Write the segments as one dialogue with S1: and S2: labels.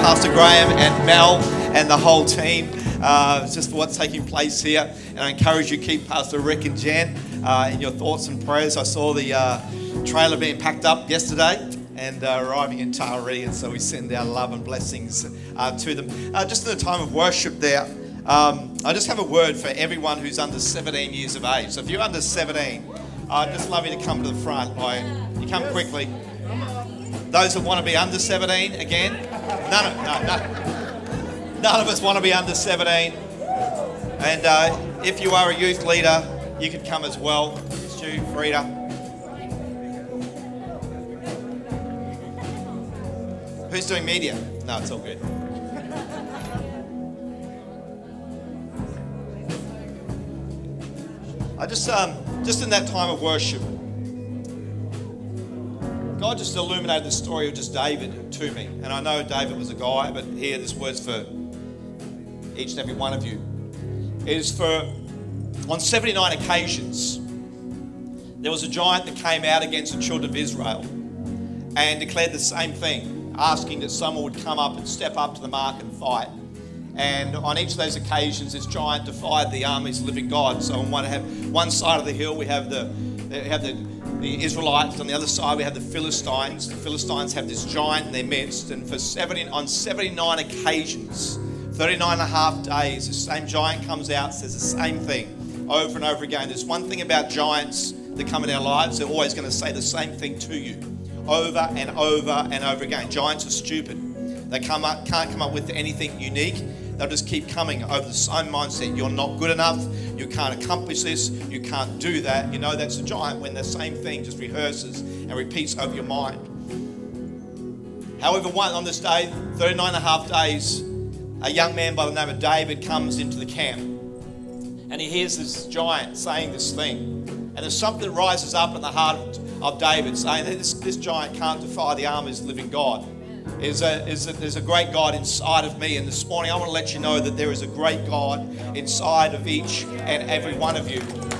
S1: Pastor Graham and Mel and the whole team, just for what's taking place here. And I encourage you to keep Pastor Rick and Jen in your thoughts and prayers. I saw the trailer being packed up yesterday and arriving in Taree, and so we send our love and blessings to them. Just in the time of worship there, I just have a word for everyone who's under 17 years of age. So if you're under 17, I'd just love you to come to the front. You come quickly. Those that want to be under 17, again, none of us want to be under 17. And if you are a youth leader, you could come as well. Stu, Frida. Who's doing media? No, it's all good. I just in that time of worship, God just illuminated the story of just David to me. And I know David was a guy, but here this word's for each and every one of you. It is for, on 79 occasions, there was a giant that came out against the children of Israel and declared the same thing, asking that someone would come up and step up to the mark and fight. And on each of those occasions, this giant defied the armies of the living God. So on one side of the hill, we have the Israelites. On the other side, we have the Philistines. The Philistines have this giant in their midst. And on 79 occasions, 39 and a half days, the same giant comes out, says the same thing over and over again. There's one thing about giants that come in our lives. They're always going to say the same thing to you over and over and over again. Giants are stupid. They can't come up with anything unique. They'll just keep coming over the same mindset. You're not good enough. You can't accomplish this. You can't do that. You know that's a giant when the same thing just rehearses and repeats over your mind. However, on this day, 39 and a half days, a young man by the name of David comes into the camp. And he hears this giant saying this thing. And there's something that rises up in the heart of David saying that this giant can't defy the armies of the living God. There's a great God inside of me, and this morning I want to let you know that there is a great God inside of each and every one of you.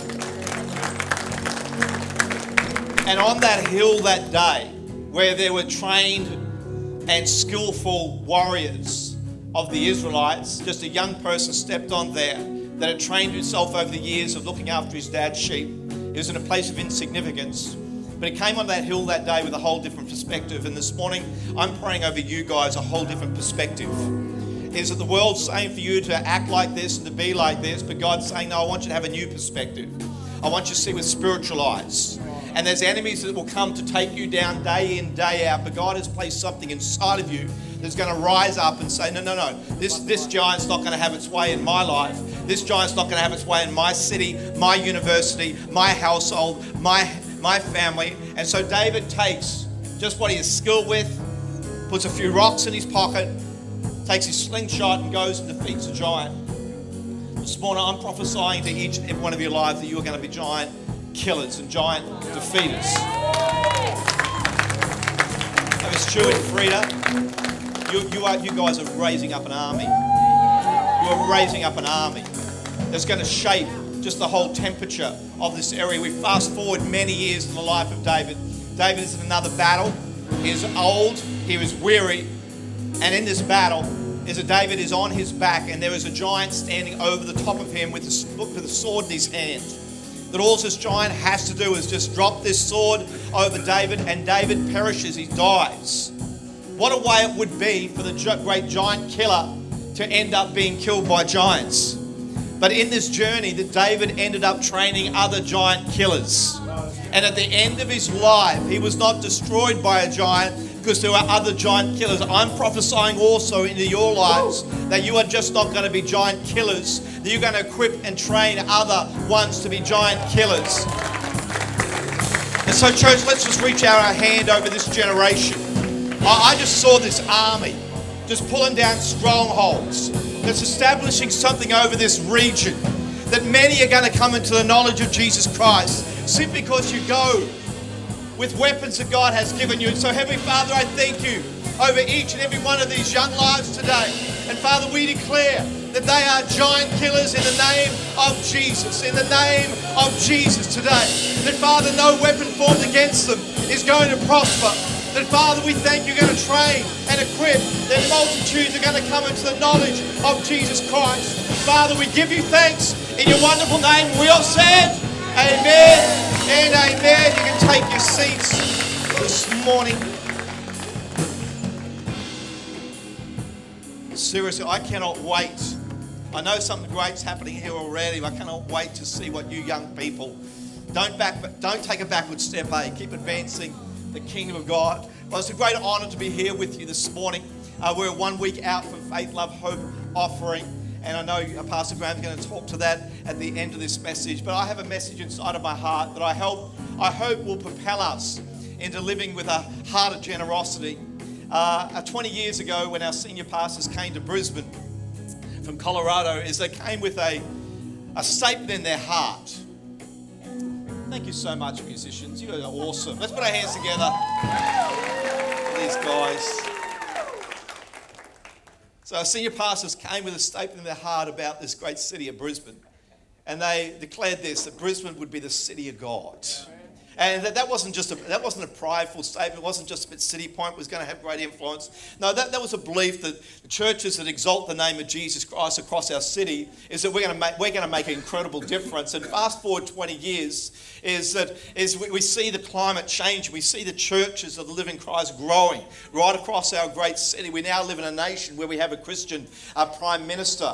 S1: And on that hill that day, where there were trained and skillful warriors of the Israelites, just a young person stepped on there that had trained himself over the years of looking after his dad's sheep. He was in a place of insignificance. But he came on that hill that day with a whole different perspective. And this morning, I'm praying over you guys a whole different perspective. Is that the world's saying for you to act like this and to be like this, but God's saying, no, I want you to have a new perspective. I want you to see with spiritual eyes. And there's enemies that will come to take you down day in, day out, but God has placed something inside of you that's going to rise up and say, no, this giant's not going to have its way in my life. This giant's not going to have its way in my city, my university, my household, my family. And so David takes just what he is skilled with, puts a few rocks in his pocket, takes his slingshot and goes and defeats a giant. This morning I'm prophesying to each and every one of your lives that you are going to be giant killers and giant defeaters. So it's Stu and Frida, you guys are raising up an army. You are raising up an army that's going to shape just the whole temperature of this area. We fast forward many years in the life of David. David is in another battle. He is old. He is weary. And in this battle, David is on his back, and there is a giant standing over the top of him with a sword in his hand. That all this giant has to do is just drop this sword over David, and David perishes. He dies. What a way it would be for the great giant killer to end up being killed by giants. But in this journey that David ended up training other giant killers. And at the end of his life, he was not destroyed by a giant because there were other giant killers. I'm prophesying also into your lives that you are just not going to be giant killers, that you're going to equip and train other ones to be giant killers. And so, church, let's just reach out our hand over this generation. I just saw this army just pulling down strongholds, that's establishing something over this region, that many are going to come into the knowledge of Jesus Christ simply because you go with weapons that God has given you. And so, Heavenly Father, I thank you over each and every one of these young lives today. And Father, we declare that they are giant killers in the name of Jesus, in the name of Jesus today. That Father, no weapon formed against them is going to prosper. That Father, we thank you're going to train and equip their multitudes are going to come into the knowledge of Jesus Christ. Father, we give you thanks in your wonderful name. We all said, amen and amen. You can take your seats this morning. Seriously, I cannot wait. I know something great's happening here already, but I cannot wait to see what you young people. Don't take a backward step, Keep advancing the kingdom of God. Well, it's a great honour to be here with you this morning. We're 1 week out from Faith, Love, Hope offering. And I know Pastor Graham's going to talk to that at the end of this message. But I have a message inside of my heart that I hope will propel us into living with a heart of generosity. 20 years ago, when our senior pastors came to Brisbane from Colorado, they came with a statement in their heart. Thank you so much, musicians. You are awesome. Let's put our hands together for these guys. So our senior pastors came with a statement in their heart about this great city of Brisbane. And they declared that Brisbane would be the city of God. And that wasn't a prideful statement. It wasn't just that City Point was going to have great influence. No, that was a belief that the churches that exalt the name of Jesus Christ across our city is that we're going to make an incredible difference. And fast forward 20 years we see the climate change. We see the churches of the living Christ growing right across our great city. We now live in a nation where we have a Christian prime minister.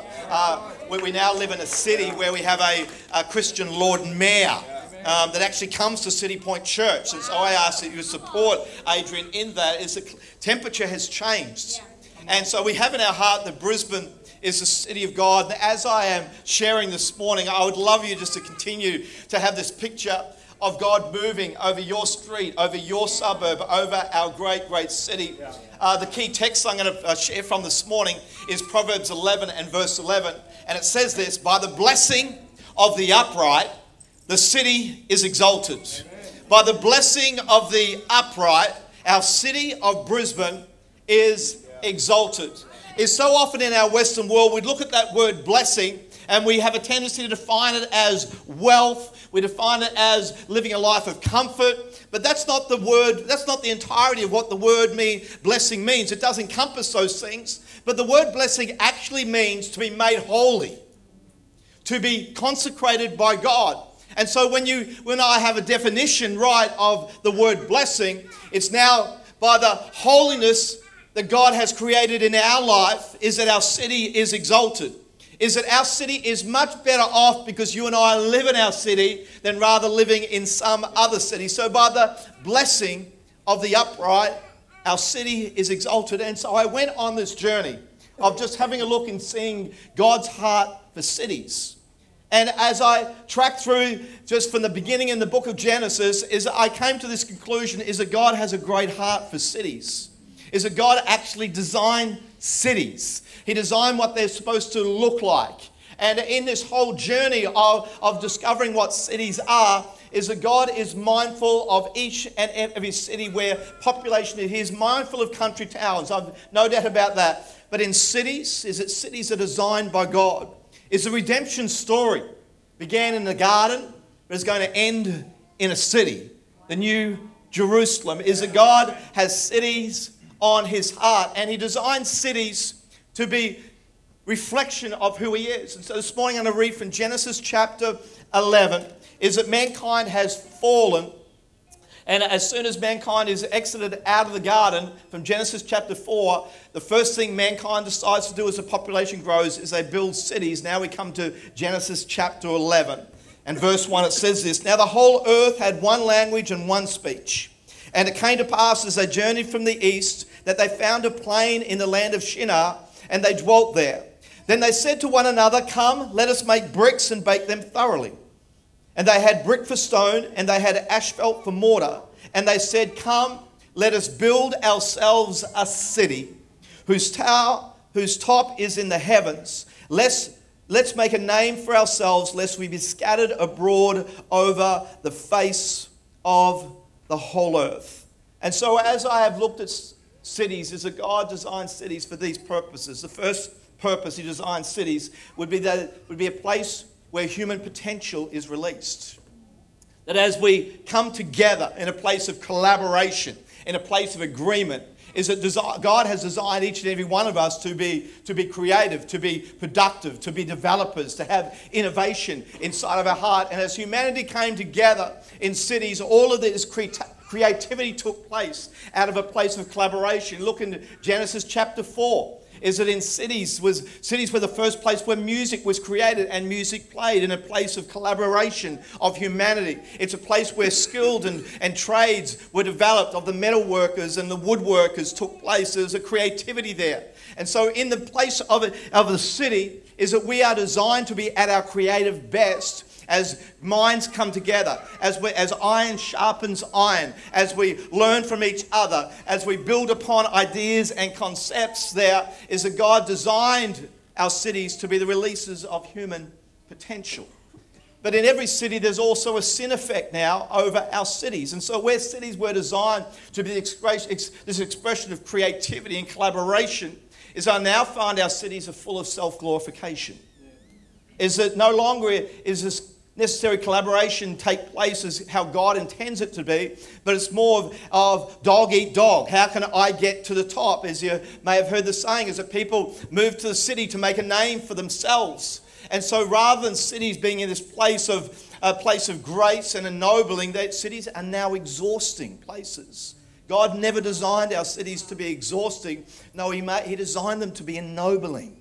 S1: We now live in a city where we have a Christian Lord Mayor. That actually comes to City Point Church. And so I ask that you support Adrian in that. The temperature has changed. And so we have in our heart that Brisbane is the city of God. And as I am sharing this morning, I would love you just to continue to have this picture of God moving over your street, over your suburb, over our great, great city. The key text I'm going to share from this morning is Proverbs 11 and verse 11. And it says this, by the blessing of the upright, the city is exalted. Amen. By the blessing of the upright, our city of Brisbane is exalted. It's so often in our Western world, we look at that word blessing and we have a tendency to define it as wealth. We define it as living a life of comfort. But that's not the word, that's not the entirety of what the word blessing means. It does encompass those things. But the word blessing actually means to be made holy, to be consecrated by God. And so when I have a definition right of the word blessing, it's now by the holiness that God has created in our life is that our city is exalted. Is that our city is much better off because you and I live in our city than rather living in some other city. So by the blessing of the upright, our city is exalted. And so I went on this journey of just having a look and seeing God's heart for cities. And as I tracked through just from the beginning in the book of Genesis, I came to this conclusion is that God has a great heart for cities. Is that God actually designed cities. He designed what they're supposed to look like. And in this whole journey of discovering what cities are, is that God is mindful of each and every city where population is. He is mindful of country towns. I've no doubt about that. But in cities, is that cities are designed by God. Is the redemption story began in the garden, but is going to end in a city. The New Jerusalem is that God has cities on his heart, and he designed cities to be reflection of who he is. And so this morning I'm going to read from Genesis chapter 11, is that mankind has fallen. And as soon as mankind is exited out of the garden, from Genesis chapter 4, the first thing mankind decides to do as the population grows is they build cities. Now we come to Genesis chapter 11. And verse 1, it says this, now the whole earth had one language and one speech. And it came to pass as they journeyed from the east that they found a plain in the land of Shinar, and they dwelt there. Then they said to one another, come, let us make bricks and bake them thoroughly. And they had brick for stone, and they had asphalt for mortar. And they said, come, let us build ourselves a city, whose top is in the heavens. Let's make a name for ourselves, lest we be scattered abroad over the face of the whole earth. And so as I have looked at cities, is that God designed cities for these purposes. The first purpose he designed cities would be that it would be a place where human potential is released. That as we come together in a place of collaboration, in a place of agreement, is that God has designed each and every one of us to be creative, to be productive, to be developers, to have innovation inside of our heart. And as humanity came together in cities, all of this creativity took place out of a place of collaboration. Look in Genesis chapter 4. Is that in cities were the first place where music was created and music played, in a place of collaboration of humanity. It's a place where skilled and trades were developed, of the metal workers and the woodworkers took place. There's a creativity there. And so in the place of the city is that we are designed to be at our creative best as minds come together, as iron sharpens iron, as we learn from each other, as we build upon ideas and concepts. There is that God designed our cities to be the releases of human potential. But in every city, there's also a sin effect now over our cities. And so where cities were designed to be this expression of creativity and collaboration, is I now find our cities are full of self-glorification. Is that no longer is this necessary collaboration take place as how God intends it to be, but it's more of dog eat dog. How can I get to the top? As you may have heard the saying, is that people move to the city to make a name for themselves. And so rather than cities being in this place of grace and ennobling, that cities are now exhausting places. God never designed our cities to be exhausting. No, He designed them to be ennobling.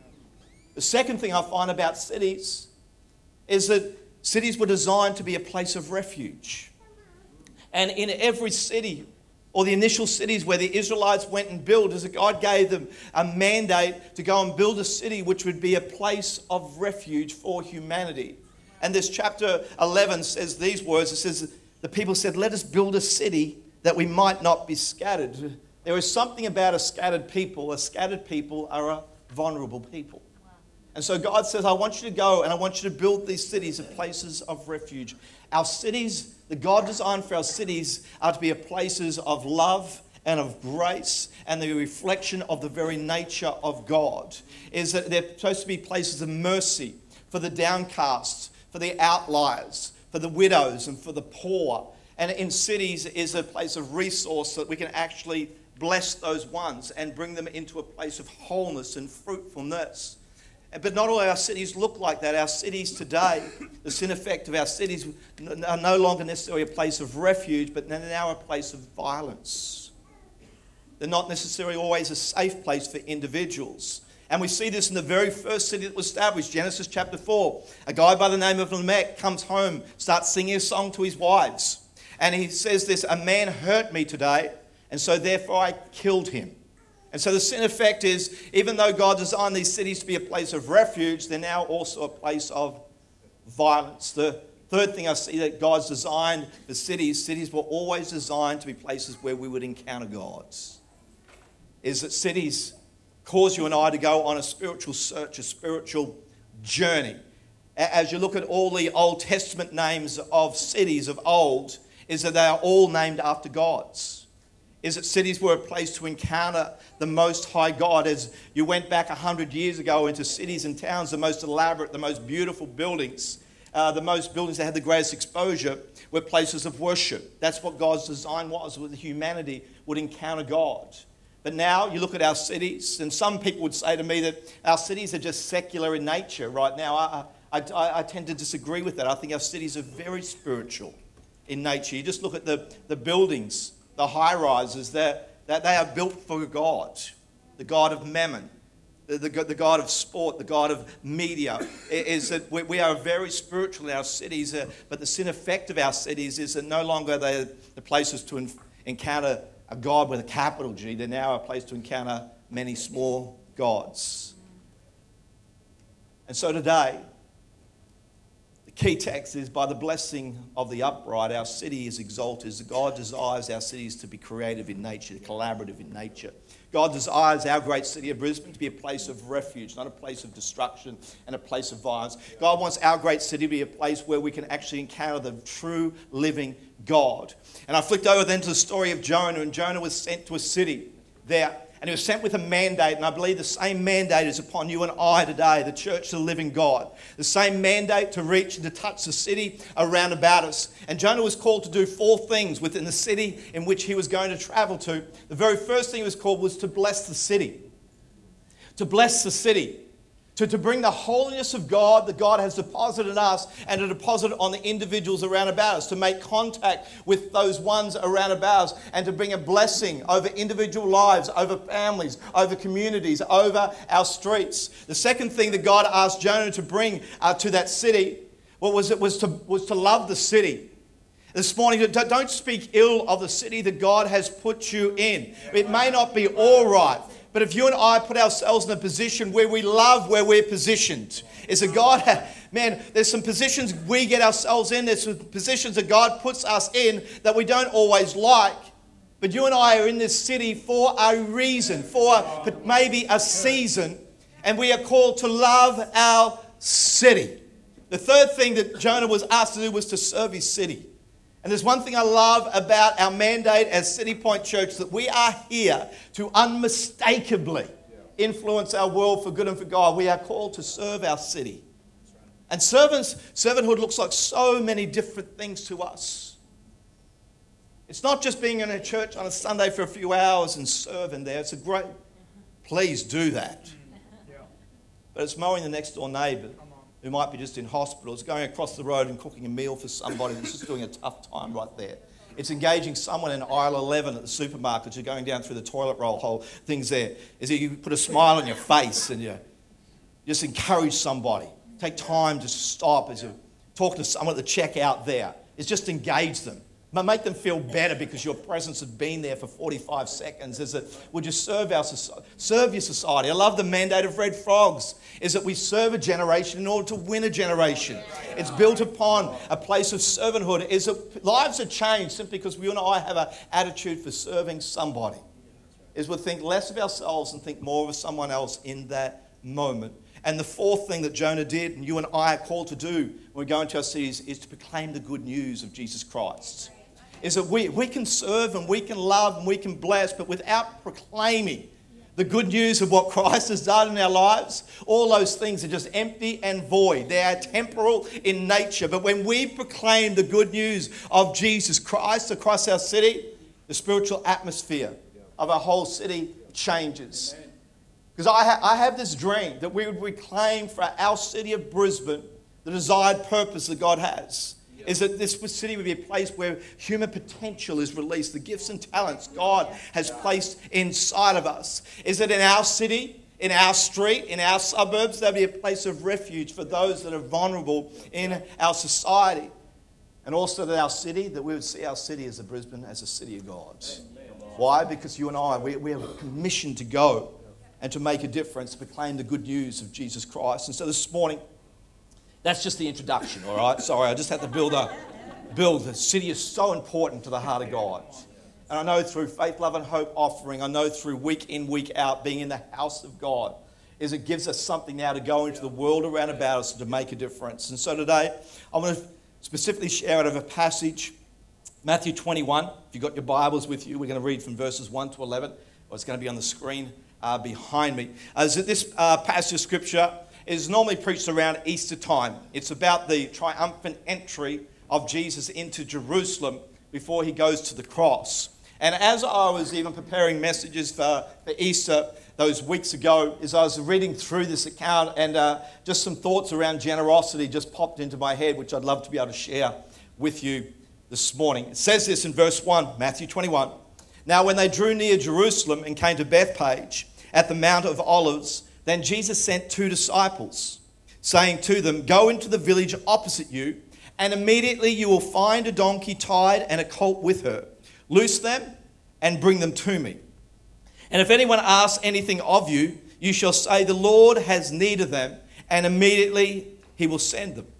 S1: The second thing I find about cities is that cities were designed to be a place of refuge. And in every city, or the initial cities where the Israelites went and built, is that God gave them a mandate to go and build a city which would be a place of refuge for humanity. And this chapter 11 says these words. It says, the people said, let us build a city that we might not be scattered. There is something about a scattered people. A scattered people are a vulnerable people. And so God says, I want you to go and I want you to build these cities as places of refuge. Our cities, the God designed for our cities, are to be places of love and of grace and the reflection of the very nature of God. Is that they're supposed to be places of mercy for the downcast, for the outliers, for the widows and for the poor. And in cities is a place of resource so that we can actually bless those ones and bring them into a place of wholeness and fruitfulness. But not all our cities look like that. Our cities today, the sin effect of our cities are no longer necessarily a place of refuge, but they're now a place of violence. They're not necessarily always a safe place for individuals. And we see this in the very first city that was established, Genesis chapter 4. A guy by the name of Lamech comes home, starts singing a song to his wives. And he says this, a man hurt me today, and so therefore I killed him. And so the sin effect is, even though God designed these cities to be a place of refuge, they're now also a place of violence. The third thing I see that God's designed for cities were always designed to be places where we would encounter God. Is that cities cause you and I to go on a spiritual search, a spiritual journey. As you look at all the Old Testament names of cities of old, is that they are all named after gods. Is that cities were a place to encounter the Most High God. As you went back 100 years ago into cities and towns, the most elaborate, the most beautiful buildings, the most buildings that had the greatest exposure were places of worship. That's what God's design was, that humanity would encounter God. But now you look at our cities, and some people would say to me that our cities are just secular in nature right now. I tend to disagree with that. I think our cities are very spiritual in nature. You just look at the buildings, the high-rises, that they are built for God, the God of mammon, the God of sport, the God of media. Is that we are very spiritual in our cities, but the sin effect of our cities is that no longer they're the places to encounter a God with a capital G. They're now a place to encounter many small gods. And so today, the key text is, by the blessing of the upright, our city is exalted. God desires our cities to be creative in nature, collaborative in nature. God desires our great city of Brisbane to be a place of refuge, not a place of destruction and a place of violence. God wants our great city to be a place where we can actually encounter the true living God. And I flicked over then to the story of Jonah, and Jonah was sent to a city there. And he was sent with a mandate, and I believe the same mandate is upon you and I today, the church of the living God. The same mandate to reach and to touch the city around about us. And Jonah was called to do 4 things within the city in which he was going to travel to. The very first thing he was called was to bless the city. To bless the city. To bring the holiness of God that God has deposited in us and to deposit it on the individuals around about us, to make contact with those ones around about us and to bring a blessing over individual lives, over families, over communities, over our streets. The second thing that God asked Jonah to bring to that city was to love the city. This morning, don't speak ill of the city that God has put you in. It may not be all right. But if you and I put ourselves in a position where we love where we're positioned, is that God, man, there's some positions we get ourselves in, there's some positions that God puts us in that we don't always like. But you and I are in this city for a reason, for maybe a season, and we are called to love our city. The third thing that Jonah was asked to do was to serve his city. And there's one thing I love about our mandate as City Point Church, that we are here to unmistakably influence our world for good and for God. We are called to serve our city. And servanthood looks like so many different things to us. It's not just being in a church on a Sunday for a few hours and serving there. It's a great, please do that. But it's mowing the next door neighbour who might be just in hospital. It's going across the road and cooking a meal for somebody that's just doing a tough time right there. It's engaging someone in aisle 11 at the supermarket. You're going down through the toilet roll hole, things there. Is that you put a smile on your face and you just encourage somebody. Take time to stop as you talk to someone at the checkout there. It's just engage them. But make them feel better because your presence has been there for 45 seconds. Is that would you serve your society? I love the mandate of Red Frogs. Is that we serve a generation in order to win a generation. It's built upon a place of servanthood. Is that lives are changed simply because we and I have an attitude for serving somebody. Is we think less of ourselves and think more of someone else in that moment. And the fourth thing that Jonah did, and you and I are called to do when we go into our cities, is to proclaim the good news of Jesus Christ. Is that we can serve and we can love and we can bless, but without proclaiming the good news of what Christ has done in our lives, all those things are just empty and void. They are temporal in nature. But when we proclaim the good news of Jesus Christ across our city, the spiritual atmosphere of our whole city changes. Because I have this dream that we would reclaim for our city of Brisbane the desired purpose that God has. Is that this city would be a place where human potential is released, the gifts and talents God has placed inside of us. Is that in our city, in our street, in our suburbs, there'll be a place of refuge for those that are vulnerable in our society. And also that our city, that we would see our city as a Brisbane, as a city of God. Why? Because you and I, we have a commission to go and to make a difference, to proclaim the good news of Jesus Christ. And so this morning, that's just the introduction, all right? Sorry, I just had to build. The city is so important to the heart of God. And I know through Faith, Love and Hope offering, I know through week in, week out, being in the house of God, is it gives us something now to go into the world around about us to make a difference. And so today, I want to specifically share out of a passage, Matthew 21. If you've got your Bibles with you, we're going to read from verses 1 to 11. Or it's going to be on the screen behind me. This passage of Scripture is normally preached around Easter time. It's about the triumphant entry of Jesus into Jerusalem before he goes to the cross. And as I was even preparing messages for Easter those weeks ago, as I was reading through this account, and just some thoughts around generosity just popped into my head, which I'd love to be able to share with you this morning. It says this in verse 1, Matthew 21. Now when they drew near Jerusalem and came to Bethphage at the Mount of Olives, then Jesus sent 2 disciples, saying to them, "Go into the village opposite you, and immediately you will find a donkey tied and a colt with her. Loose them and bring them to me. And if anyone asks anything of you, you shall say, 'The Lord has need of them,' and immediately he will send them."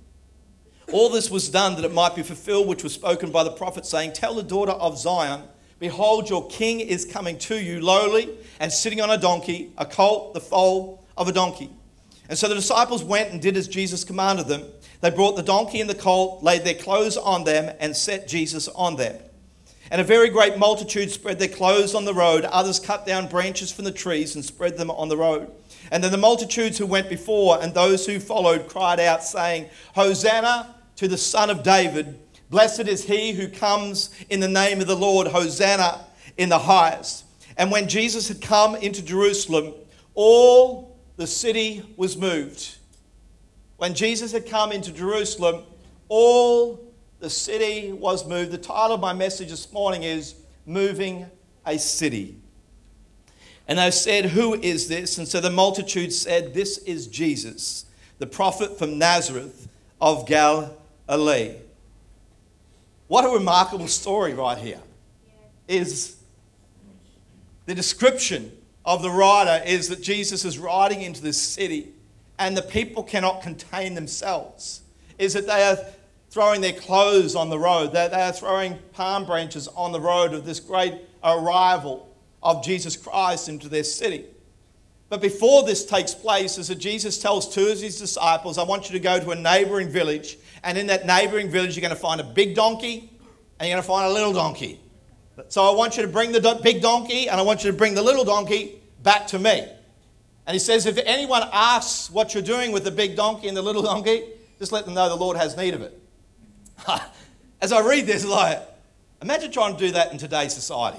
S1: All this was done that it might be fulfilled, which was spoken by the prophet, saying, "Tell the daughter of Zion, behold, your king is coming to you, lowly and sitting on a donkey, a colt, the foal of a donkey." And so the disciples went and did as Jesus commanded them. They brought the donkey and the colt, laid their clothes on them, and set Jesus on them. And a very great multitude spread their clothes on the road. Others cut down branches from the trees and spread them on the road. And then the multitudes who went before and those who followed cried out, saying, Hosanna to the Son of David. Blessed is he who comes in the name of the Lord. Hosanna in the highest. And when Jesus had come into Jerusalem, all the city was moved. When Jesus had come into Jerusalem, all the city was moved. The title of my message this morning is Moving a City. And they said, who is this? And so the multitude said, this is Jesus, the prophet from Nazareth of Galilee. What a remarkable story right here. Is the description of the writer is that Jesus is riding into this city and the people cannot contain themselves. Is that they are throwing their clothes on the road. They are throwing palm branches on the road of this great arrival of Jesus Christ into their city. But before this takes place, is that Jesus tells two of his disciples, I want you to go to a neighboring village, and in that neighboring village you're going to find a big donkey and you're going to find a little donkey. So I want you to bring the big donkey and I want you to bring the little donkey back to me. And he says, if anyone asks what you're doing with the big donkey and the little donkey, just let them know the Lord has need of it. As I read this, like, imagine trying to do that in today's society.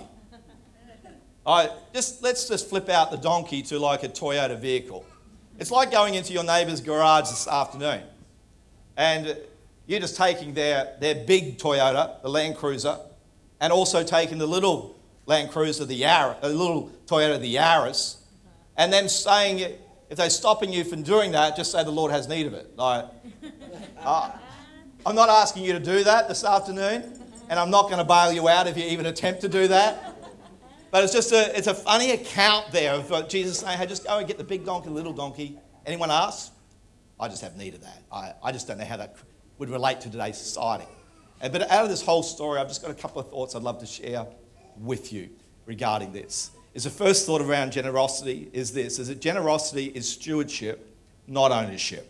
S1: Let's just flip out the donkey to like a Toyota vehicle. It's like going into your neighbour's garage this afternoon and you're just taking their big Toyota, the Land Cruiser, and also taking the little Land Cruiser, the little Toyota, the Yaris, and then saying, if they're stopping you from doing that, just say the Lord has need of it. Like, I'm not asking you to do that this afternoon, and I'm not going to bail you out if you even attempt to do that. But it's a funny account there of Jesus saying, hey, just go and get the big donkey, the little donkey. Anyone asks? I just have need of that. I just don't know how that would relate to today's society. But out of this whole story, I've just got a couple of thoughts I'd love to share with you regarding this. The first thought around generosity is that generosity is stewardship, not ownership.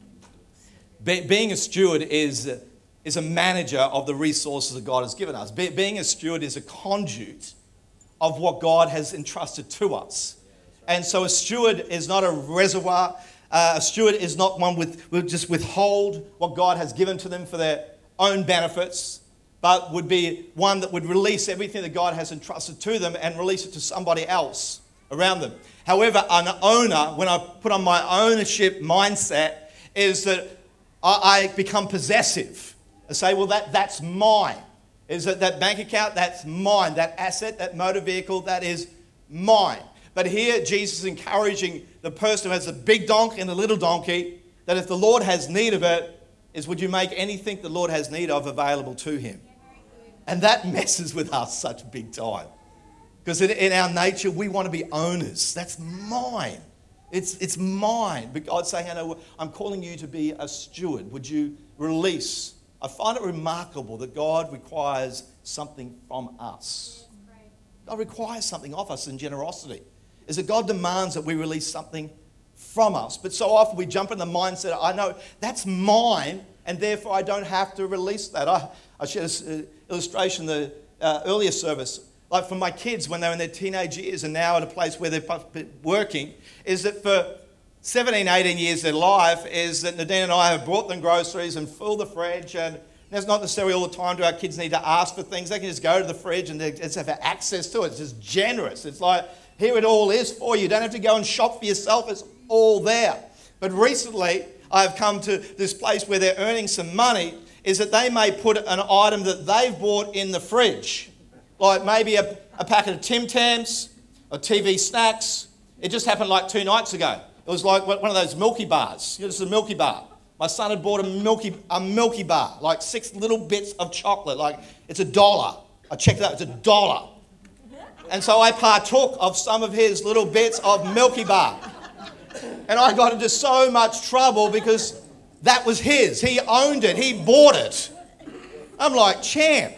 S1: Being a steward is a manager of the resources that God has given us. Being a steward is a conduit of what God has entrusted to us. And so a steward is not a reservoir. A steward is not one will just withhold what God has given to them for their own benefits, but would be one that would release everything that God has entrusted to them and release it to somebody else around them. However, an owner, when I put on my ownership mindset, is that I become possessive. I say, well, that's mine. Is that bank account, that's mine. That asset, that motor vehicle, that is mine. But here, Jesus is encouraging the person who has the big donkey and the little donkey, that if the Lord has need of it, would you make anything the Lord has need of available to him? And that messes with us such big time. Because in our nature, we want to be owners. That's mine. It's mine. But God's saying, I'm calling you to be a steward. Would you release? I find it remarkable that God requires something from us. God requires something of us in generosity. Is that God demands that we release something from us. But so often we jump in the mindset, I know that's mine, and therefore I don't have to release that. I shared this illustration in the earlier service. Like for my kids when they're in their teenage years and now at a place where they're working, is that for 17, 18 years of their life, is that Nadine and I have brought them groceries and filled the fridge, and there's not necessarily all the time do our kids need to ask for things. They can just go to the fridge and they just have access to it. It's just generous. It's like, here it all is for you. You don't have to go and shop for yourself. It's all there. But recently, I've come to this place where they're earning some money, is that they may put an item that they've bought in the fridge, like maybe a packet of Tim Tams or TV snacks. It just happened like 2 nights ago. It was like one of those Milky Bars. This is a Milky Bar. My son had bought a Milky Bar, like 6 little bits of chocolate. Like, it's $1. I checked it out, it's $1. And so I partook of some of his little bits of Milky Bar. And I got into so much trouble because that was his. He owned it. He bought it. I'm like, champ,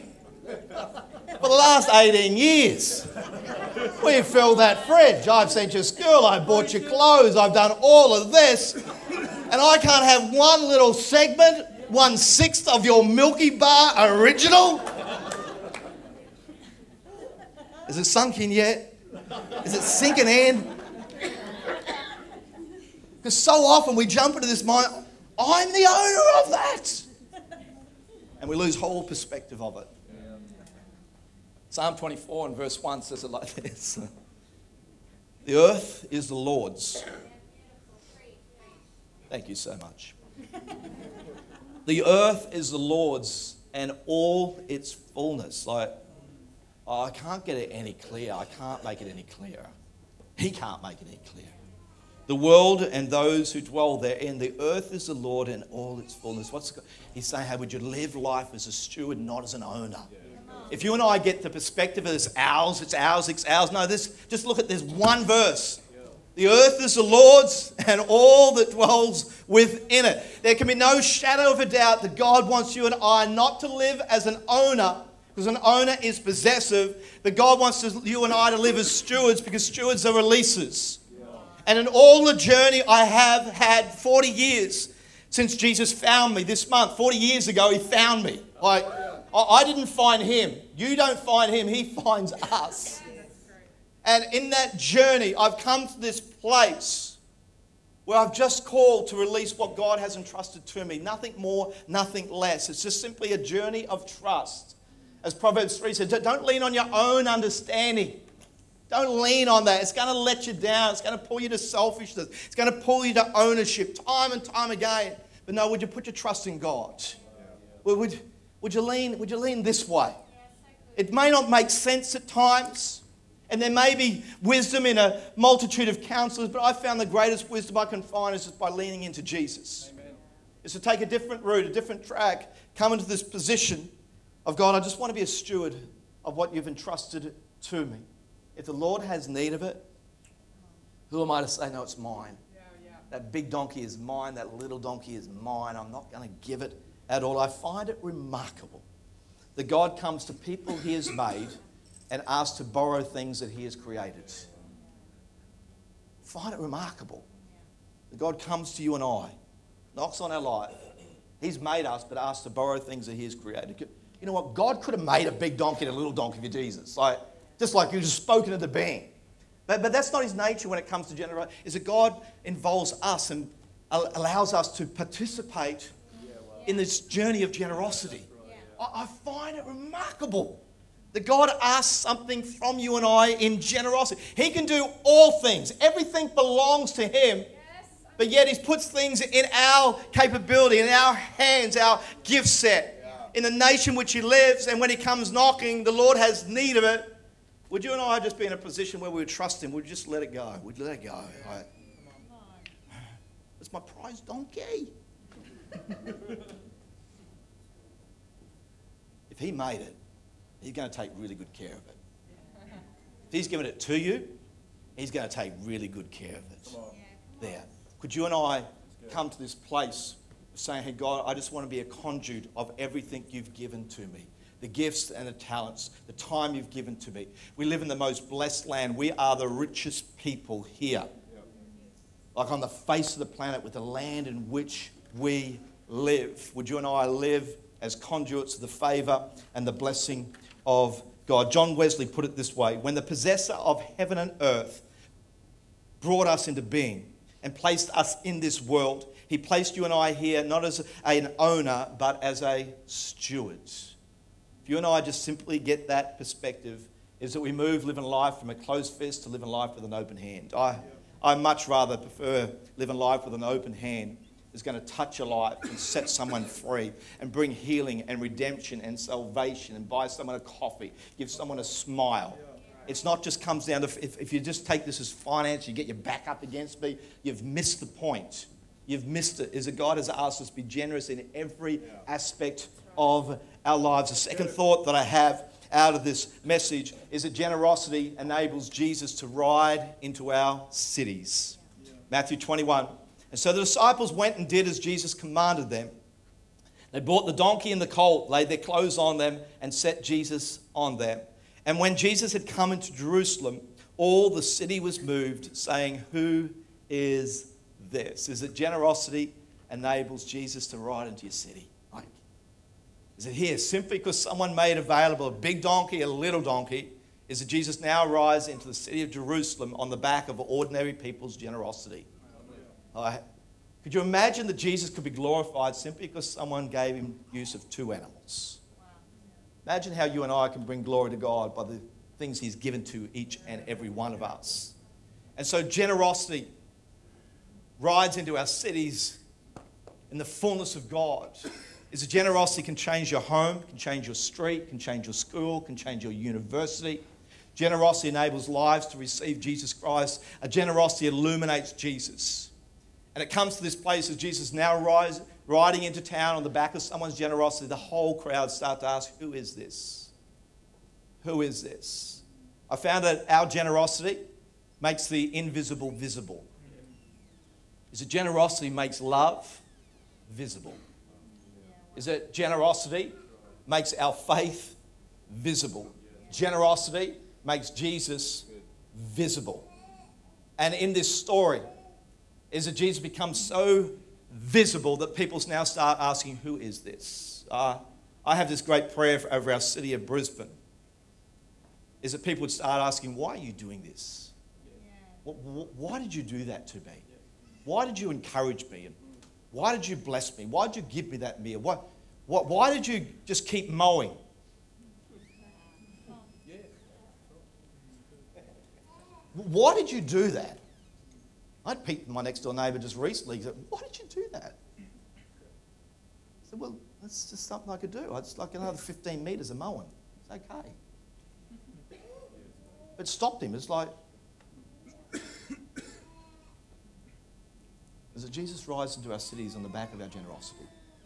S1: for the last 18 years, we've filled that fridge. I've sent you to school. I've bought you clothes. I've done all of this. And I can't have one little segment, 1/6 of your Milky Bar original? Is it sunk in yet? Is it sinking in? Because so often we jump into this mind, I'm the owner of that. And we lose whole perspective of it. Psalm 24 and verse 1 says it like this. The earth is the Lord's. Thank you so much. The earth is the Lord's and all its fullness. Like, oh, I can't get it any clearer. I can't make it any clearer. He can't make it any clearer. The world and those who dwell therein. The earth is the Lord and all its fullness. He's saying, hey, would you live life as a steward, not as an owner? If you and I get the perspective of this ours, it's ours, it's ours. No, just look at this one verse. The earth is the Lord's and all that dwells within it. There can be no shadow of a doubt that God wants you and I not to live as an owner, because an owner is possessive, but God wants you and I to live as stewards, because stewards are releasers. And in all the journey I have had 40 years since Jesus found me this month. 40 years ago, he found me. Like, I didn't find him. You don't find him. He finds us. And in that journey, I've come to this place where I've just called to release what God has entrusted to me. Nothing more, nothing less. It's just simply a journey of trust. As Proverbs 3 says, don't lean on your own understanding. Don't lean on that. It's going to let you down. It's going to pull you to selfishness. It's going to pull you to ownership time and time again. But no, would you put your trust in God? Would you lean this way? It may not make sense at times, and there may be wisdom in a multitude of counselors, but I found the greatest wisdom I can find is just by leaning into Jesus. Amen. Is to take a different route, a different track, come into this position of God, I just want to be a steward of what you've entrusted to me. If the Lord has need of it, who am I to say, no, it's mine? That big donkey is mine, that little donkey is mine. I'm not going to give it at all. I find it remarkable that God comes to people he has made and asks to borrow things that he has created. Find it remarkable that God comes to you and I, knocks on our life. He's made us, but asks to borrow things that he has created. You know what? God could have made a big donkey and a little donkey for Jesus. Just like you just spoken at the being. But that's not his nature when it comes to generosity. Is that God involves us and allows us to participate in this journey of generosity. I find it remarkable that God asks something from you and I in generosity. He can do all things. Everything belongs to him. But yet he puts things in our capability, in our hands, our gift set, in the nation which he lives. And when he comes knocking, the Lord has need of it. Would you and I just be in a position where we would trust him? We'd just let it go. We'd let it go. Right? It's my prize donkey. If he made it, he's going to take really good care of it. If he's given it to you, he's going to take really good care of it. There. Could you and I come to this place of saying, hey, God, I just want to be a conduit of everything you've given to me. The gifts and the talents, the time you've given to me. We live in the most blessed land. We are the richest people here. Like on the face of the planet with the land in which we live. Would you and I live as conduits of the favour and the blessing of God? John Wesley put it this way: when the possessor of heaven and earth brought us into being and placed us in this world, he placed you and I here not as an owner but as a steward. If you and I just simply get that perspective, is that we move living life from a closed fist to living life with an open hand. I much rather prefer living life with an open hand. Is going to touch a life and set someone free and bring healing and redemption and salvation and buy someone a coffee, give someone a smile. It's not just comes down to, if you just take this as finance, you get your back up against me, you've missed the point. You've missed it. Is that God has asked us to be generous in every aspect of our lives. The second thought that I have out of this message is that generosity enables Jesus to ride into our cities. Matthew 21. And so the disciples went and did as Jesus commanded them. They brought the donkey and the colt, laid their clothes on them, and set Jesus on them. And when Jesus had come into Jerusalem, all the city was moved, saying, "Who is this?" Is that generosity enables Jesus to ride into your city? Like, is it here simply because someone made available a big donkey, a little donkey? is that Jesus now rides into the city of Jerusalem on the back of ordinary people's generosity. Could you imagine that Jesus could be glorified simply because someone gave him use of 2 animals? Imagine how you and I can bring glory to God by the things he's given to each and every one of us. And so generosity rides into our cities in the fullness of God. Is that generosity can change your home, can change your street, can change your school, can change your university. Generosity enables lives to receive Jesus Christ. A generosity illuminates Jesus. And it comes to this place as Jesus now riding into town on the back of someone's generosity. The whole crowd start to ask, who is this? Who is this? I found that our generosity makes the invisible visible. Is that generosity makes love visible. Is that generosity makes our faith visible. Generosity makes Jesus visible. And in this story is that Jesus becomes so visible that people now start asking, who is this? I have this great prayer over our city of Brisbane, is that people would start asking, why are you doing this? Why did you do that to me? Why did you encourage me? And why did you bless me? Why did you give me that meal? Why did you just keep mowing? Why did you do that? I peeped my next door neighbour just recently. He said, why did you do that? I said, well, that's just something I could do. It's like another 15 metres of mowing. It's okay. It stopped him. It's like, as Jesus rides into our cities on the back of our generosity.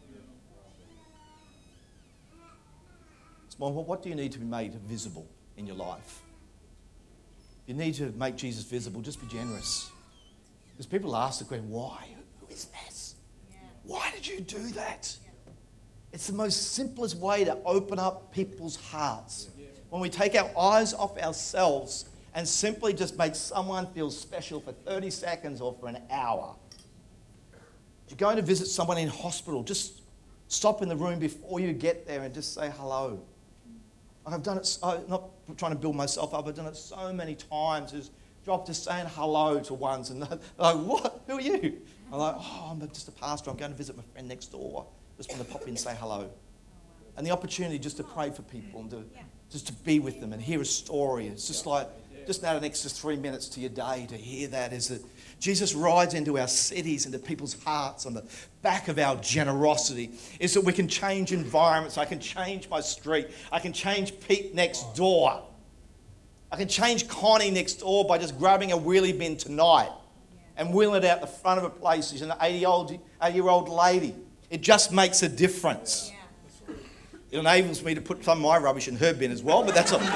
S1: Well, what do you need to be made visible in your life? You need to make Jesus visible. Just be generous. Because people ask the question, why? Who is this? Why did you do that? It's the most simplest way to open up people's hearts. When we take our eyes off ourselves and simply just make someone feel special for 30 seconds or for an hour. If you're going to visit someone in hospital, just stop in the room before you get there and just say hello. I've done it, I'm not trying to build myself up, I've done it so many times. Just saying hello to ones and they're like, what? Who are you? I'm like, I'm just a pastor. I'm going to visit my friend next door. Just want to pop in and say hello. And the opportunity just to pray for people and just to be with them and hear a story. It's just like, just add an extra 3 minutes to your day to hear that. Is that Jesus rides into our cities, into people's hearts on the back of our generosity. Is that we can change environments. I can change my street. I can change Pete next door. I can change Connie next door by just grabbing a wheelie bin tonight and wheeling it out the front of a place. She's an 80-year-old lady. It just makes a difference. It enables me to put some of my rubbish in her bin as well, but that's all.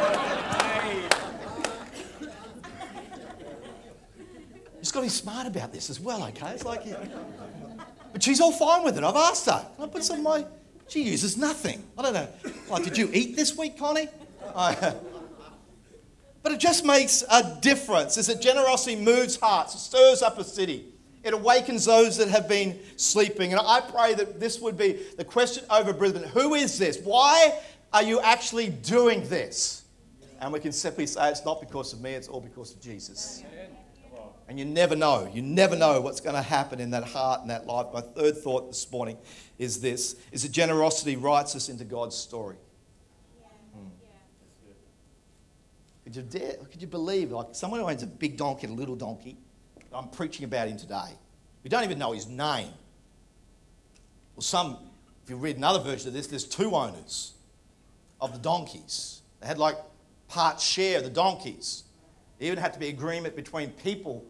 S1: Just got to be smart about this as well, okay? It's like, but she's all fine with it. I've asked her. Can I put some of my... She uses nothing. I don't know. Like, did you eat this week, Connie? But it just makes a difference. As that generosity moves hearts, it stirs up a city. It awakens those that have been sleeping. And I pray that this would be the question over Brisbane. Who is this? Why are you actually doing this? And we can simply say it's not because of me, it's all because of Jesus. And you never know. You never know what's going to happen in that heart and that life. My third thought this morning is this, is that generosity writes us into God's story. Could you believe, like someone who owns a big donkey and a little donkey, I'm preaching about him today. We don't even know his name. Well, if you read another version of this, there's 2 owners of the donkeys. They had like part share of the donkeys. There even had to be agreement between people.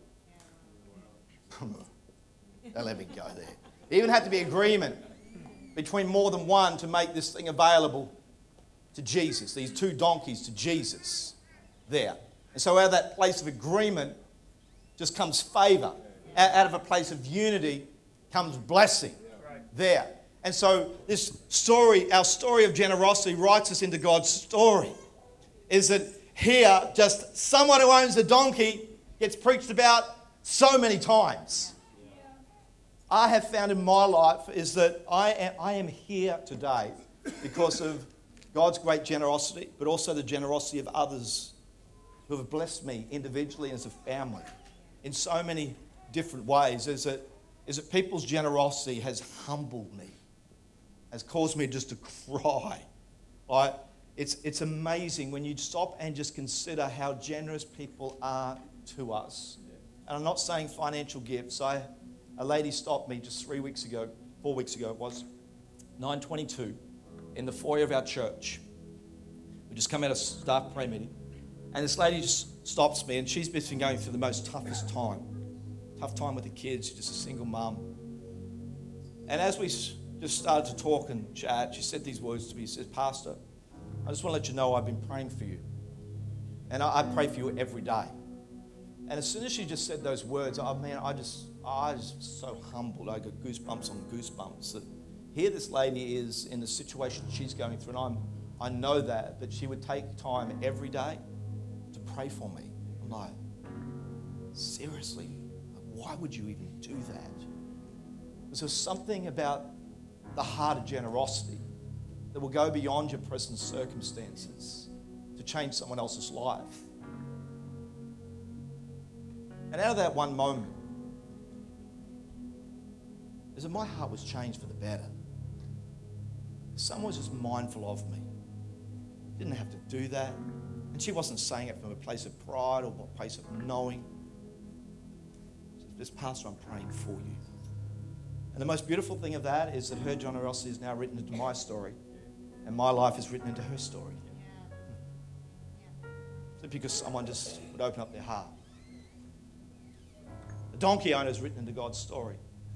S1: Don't let me go there. There even had to be agreement between more than one to make this thing available to Jesus, these 2 donkeys to Jesus. There. And so out of that place of agreement just comes favour. Out of a place of unity comes blessing. There. And so this story, our story of generosity, writes us into God's story. Is that here, just someone who owns a donkey gets preached about so many times. I have found in my life is that I am here today because of God's great generosity, but also the generosity of others who have blessed me individually as a family in so many different ways, is that people's generosity has humbled me, has caused me just to cry. It's amazing when you stop and just consider how generous people are to us. And I'm not saying financial gifts. A lady stopped me just 4 weeks ago it was, 9:22, in the foyer of our church. We just come out of staff prayer meeting. And this lady just stops me, and she's been going through the most toughest time. Tough time with the kids, she's just a single mum. And as we just started to talk and chat, she said these words to me. She says, "Pastor, I just want to let you know I've been praying for you. And I pray for you every day." And as soon as she just said those words, I was so humbled. I got goosebumps on goosebumps. That here this lady is in the situation she's going through, and I know that, but she would take time every day to pray for me. I'm like, seriously? Why would you even do that? Because there's something about the heart of generosity that will go beyond your present circumstances to change someone else's life. And out of that one moment, is that my heart was changed for the better. Someone was just mindful of me. Didn't have to do that. And she wasn't saying it from a place of pride or a place of knowing. She said, "This Pastor, I'm praying for you." And the most beautiful thing of that is that her generosity is now written into my story, and my life is written into her story. So because someone just would open up their heart. The donkey owner is written into God's story.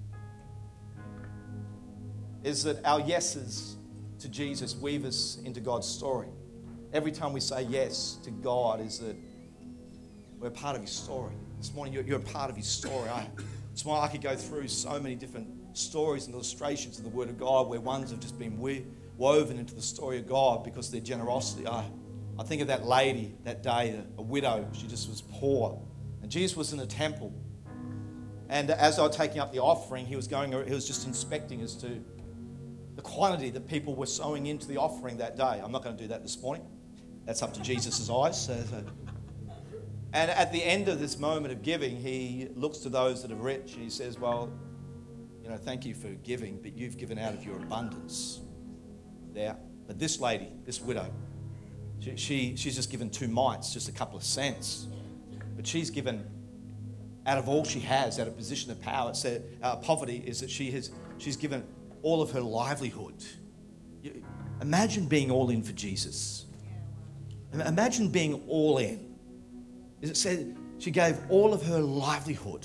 S1: Is that our yeses to Jesus weave us into God's story. Every time we say yes to God, is that we're part of His story. This morning, you're a part of His story. This morning, I could go through so many different stories and illustrations of the Word of God where ones have just been woven into the story of God because of their generosity. I think of that lady that day, a widow. She just was poor. And Jesus was in the temple. And as I was taking up the offering, he was just inspecting as to the quantity that people were sowing into the offering that day. I'm not going to do that this morning. That's up to Jesus' eyes. And at the end of this moment of giving, he looks to those that are rich and he says, "Well, thank you for giving, but you've given out of your abundance there. But this lady, this widow, she's just given 2 mites, just a couple of cents. But she's given out of all she has, out of position of power. Poverty is that she's given all of her livelihood." Imagine being all in for Jesus. Imagine being all in. As it said, she gave all of her livelihood.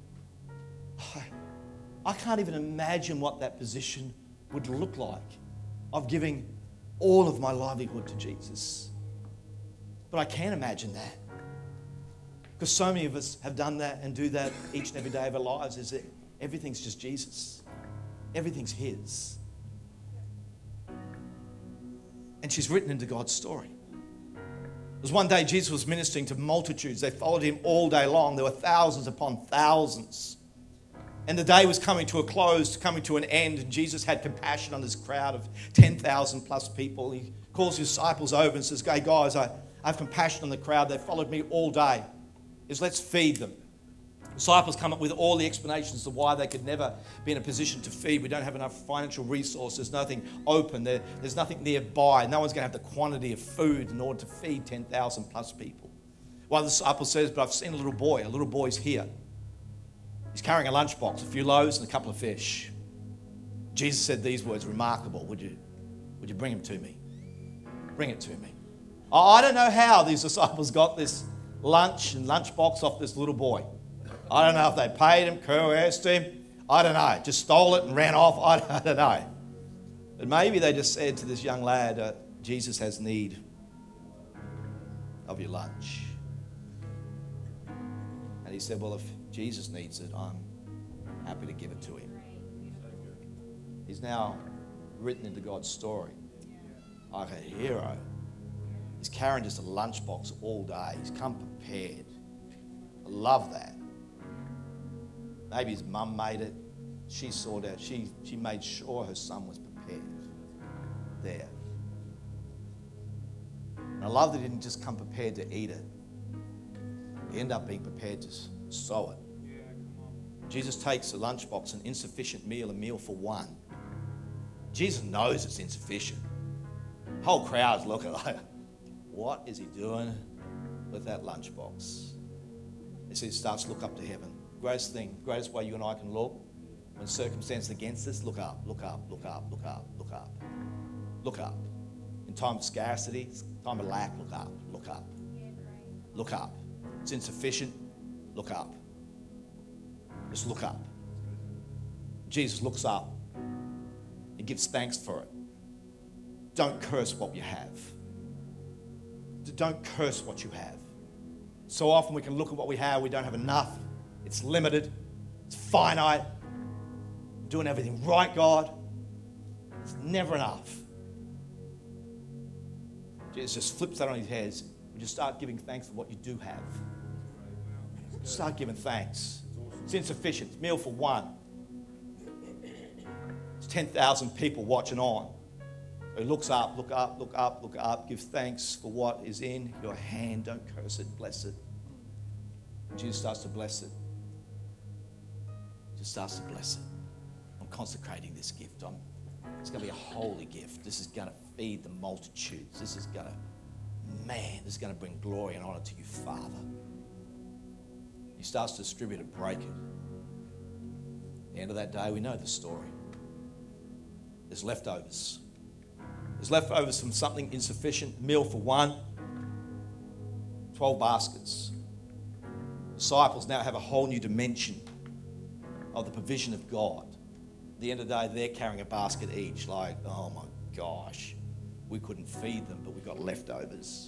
S1: I can't even imagine what that position would look like, of giving all of my livelihood to Jesus. But I can imagine that. Because so many of us have done that and do that each and every day of our lives, is that everything's just Jesus. Everything's His. And she's written into God's story. There was one day Jesus was ministering to multitudes. They followed Him all day long. There were thousands upon thousands. And the day was coming to a close, coming to an end, and Jesus had compassion on this crowd of 10,000 plus people. He calls His disciples over and says, "Hey guys, I have compassion on the crowd. They followed me all day. Let's feed them." Disciples come up with all the explanations of why they could never be in a position to feed. We don't have enough financial resources. There's nothing open. There's nothing nearby. No one's going to have the quantity of food in order to feed 10,000 plus people. One of the disciples says, "But I've seen a little boy. A little boy's here. He's carrying a lunchbox, a few loaves and a couple of fish." Jesus said these words, remarkable. Would you bring him to me? Bring it to me. I don't know how these disciples got this lunch and lunchbox off this little boy. I don't know if they paid him, coerced him. I don't know. Just stole it and ran off. I don't know. But maybe they just said to this young lad, "Jesus has need of your lunch." And he said, "Well, if Jesus needs it, I'm happy to give it to him." He's now written into God's story like a hero. He's carrying just a lunchbox all day. He's come prepared. I love that. Maybe his mum made it. She sorted out. She made sure her son was prepared there. I love that he didn't just come prepared to eat it. He ended up being prepared to sow it. Jesus takes a lunchbox, an insufficient meal, a meal for one. Jesus knows it's insufficient. The whole crowd's looking like, what is he doing with that lunchbox? He starts to look up to heaven. Greatest thing, greatest way you and I can look when circumstances against us, look up, look up, look up, look up, look up, look up. In time of scarcity, time of lack, look up, look up, look up. It's insufficient, look up. Just look up. Jesus looks up. He gives thanks for it. Don't curse what you have. Don't curse what you have. So often we can look at what we have, we don't have enough. It's limited. It's finite. I'm doing everything right, God. It's never enough. Jesus just flips that on his head. We just start giving thanks for what you do have. Start giving thanks. It's insufficient. It's a meal for one. It's 10,000 people watching on. He looks up, look up, look up, look up. Give thanks for what is in your hand. Don't curse it, bless it. And Jesus starts to bless it. Just starts to bless it. I'm consecrating this gift. It's going to be a holy gift. This is going to feed the multitudes. This is going to bring glory and honor to you, Father. He starts to distribute it, break it. At the end of that day, we know the story. There's leftovers. There's leftovers from something insufficient, meal for one, 12 baskets. Disciples now have a whole new dimension of the provision of God. At the end of the day, they're carrying a basket each, like, oh my gosh, we couldn't feed them, but we got leftovers.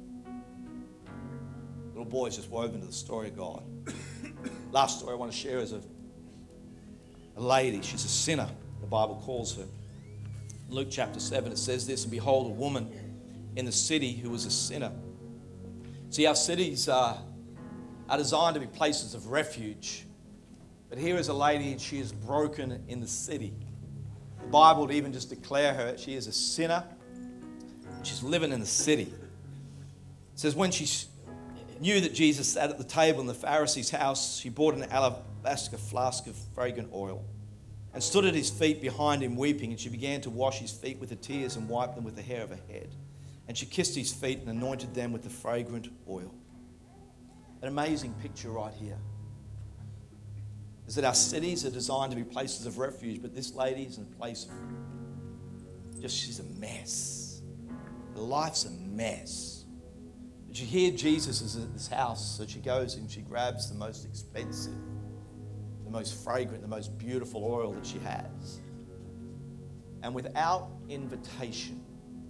S1: Little boys just woven into the story of God. Last story I want to share is a lady. She's a sinner, the Bible calls her. In Luke chapter 7, it says this, and behold, a woman in the city who was a sinner. See, our cities are designed to be places of refuge. But here is a lady, and she is broken in the city. The Bible would even just declare her, she is a sinner. She's living in the city. It says, when she knew that Jesus sat at the table in the Pharisee's house, she bought an alabaster flask of fragrant oil and stood at his feet behind him weeping, and she began to wash his feet with her tears and wipe them with the hair of her head. And she kissed his feet and anointed them with the fragrant oil. An amazing picture right here is that our cities are designed to be places of refuge, but this lady is in a place of she's a mess. Her life's a mess. But you hear Jesus is at this house, so she goes and she grabs the most expensive, the most fragrant, the most beautiful oil that she has. And without invitation,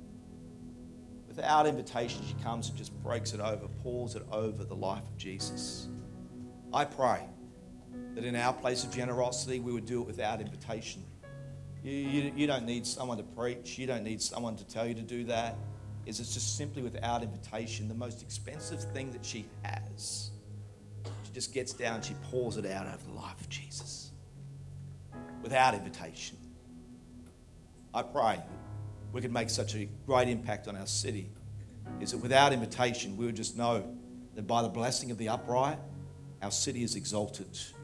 S1: she comes and just breaks it over, pours it over the life of Jesus. I pray that in our place of generosity, we would do it without invitation. You don't need someone to preach. You don't need someone to tell you to do that. It's just simply without invitation. The most expensive thing that she has, she just gets down and she pours it out over the life of Jesus. Without invitation. I pray we could make such a great impact on our city, is that without invitation, we would just know that by the blessing of the upright, our city is exalted.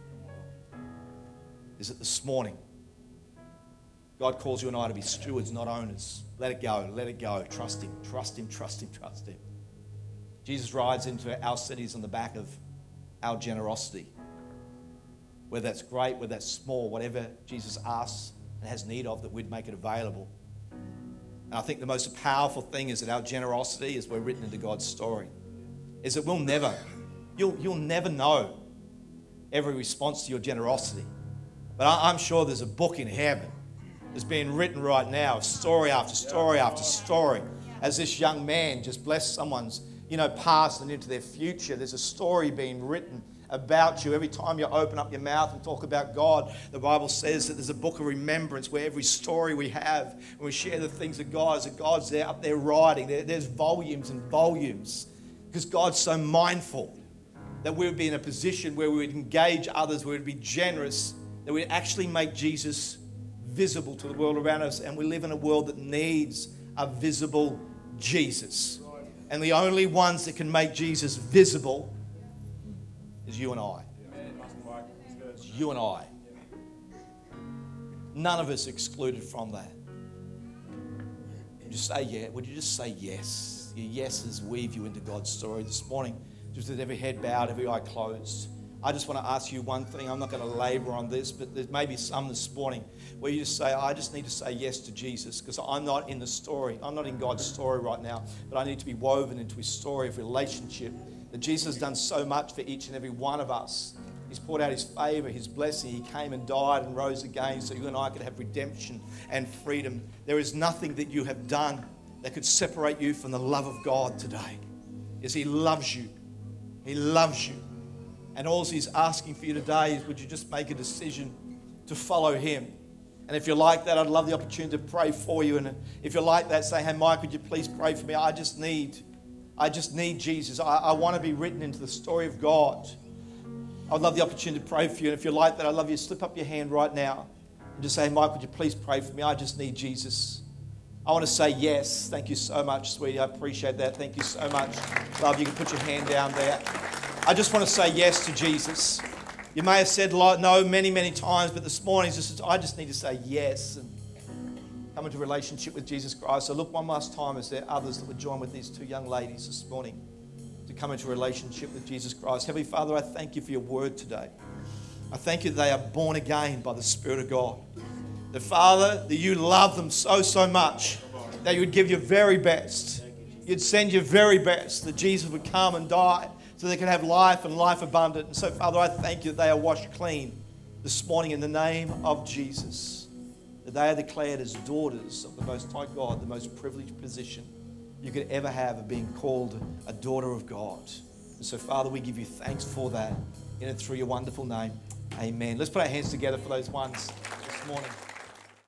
S1: Is that this morning, God calls you and I to be stewards, not owners. Let it go, let it go. Trust Him, trust Him, trust Him, trust Him. Jesus rides into our cities on the back of our generosity. Whether that's great, whether that's small, whatever Jesus asks and has need of, that we'd make it available. And I think the most powerful thing is that our generosity, as we're written into God's story, is that you'll never know every response to your generosity. But I'm sure there's a book in heaven that's being written right now, story after story after story, as this young man just blessed someone's, past and into their future. There's a story being written about you. Every time you open up your mouth and talk about God, the Bible says that there's a book of remembrance where every story we have, when we share the things of God's there up there writing. There's volumes and volumes, because God's so mindful that we would be in a position where we would engage others, we would be generous, that we actually make Jesus visible to the world around us. And we live in a world that needs a visible Jesus. And the only ones that can make Jesus visible is you and I. It's you and I. None of us excluded from that. Would you say yeah? Would you just say yes? Your yeses weave you into God's story this morning. Just with every head bowed, every eye closed. I just want to ask you one thing. I'm not going to labor on this, but there may be some this morning where you just say, I just need to say yes to Jesus because I'm not in the story. I'm not in God's story right now, but I need to be woven into his story of relationship. That Jesus has done so much for each and every one of us. He's poured out his favor, his blessing. He came and died and rose again so you and I could have redemption and freedom. There is nothing that you have done that could separate you from the love of God today. Because he loves you. He loves you. And all he's asking for you today is, would you just make a decision to follow him? And if you're like that, I'd love the opportunity to pray for you. And if you're like that, say, hey, Mike, would you please pray for me? I just need Jesus. I want to be written into the story of God. I'd love the opportunity to pray for you. And if you're like that, I'd love you to slip up your hand right now and just say, hey, Mike, would you please pray for me? I just need Jesus. I want to say yes. Thank you so much, sweetie. I appreciate that. Thank you so much. Love, you can put your hand down there. I just want to say yes to Jesus. You may have said no many, many times, but this morning I just need to say yes and come into a relationship with Jesus Christ. So look one last time, is there others that would join with these two young ladies this morning to come into a relationship with Jesus Christ? Heavenly Father, I thank you for your word today. I thank you that they are born again by the Spirit of God. The Father, that you love them so, so much that you would give your very best. You'd send your very best, that Jesus would come and die so they can have life and life abundant. And so, Father, I thank you that they are washed clean this morning in the name of Jesus. That they are declared as daughters of the Most High God, the most privileged position you could ever have of being called a daughter of God. And so, Father, we give you thanks for that in and through your wonderful name. Amen. Let's put our hands together for those ones this morning.